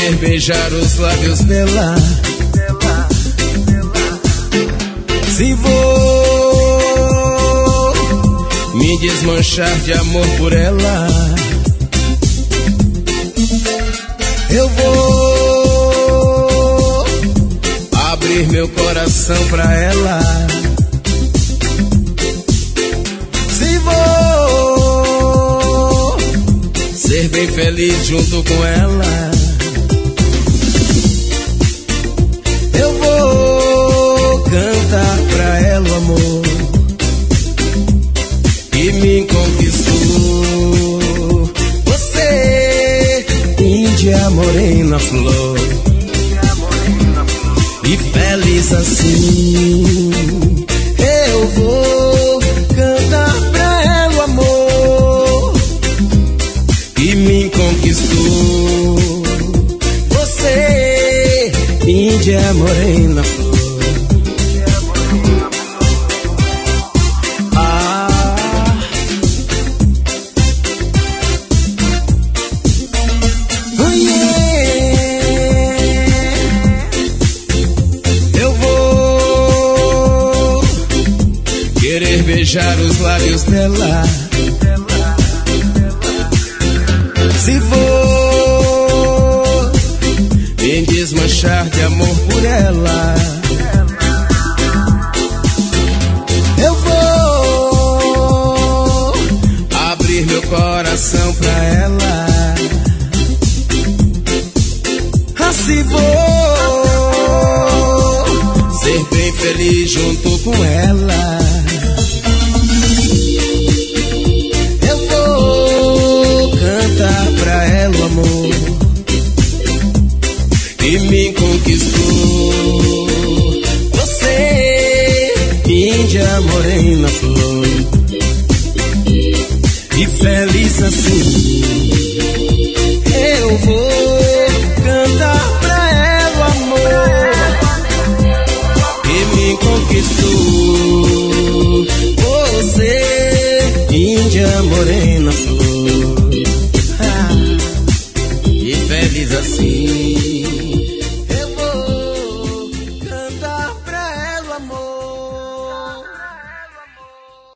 querer beijar os lábios dela. Se vou me desmanchar de amor por ela, eu vou abrir meu coração pra ela. Se vou ser bem feliz junto com ela, eu vou cantar pra ela o amor que me conquistou. Você, Índia morena flor, e feliz assim, eu vou cantar pra ela o amor que me conquistou. Você, Índia morena flor. Beijar os lábios dela. Se vou me desmanchar de amor por ela, eu vou abrir meu coração pra ela. Se vou ser bem feliz junto com ela, cantar pra ela o amor que me conquistou. Você, Índia morena flor, e feliz assim, eu vou cantar pra ela o amor que me conquistou. Você, Índia morena flor.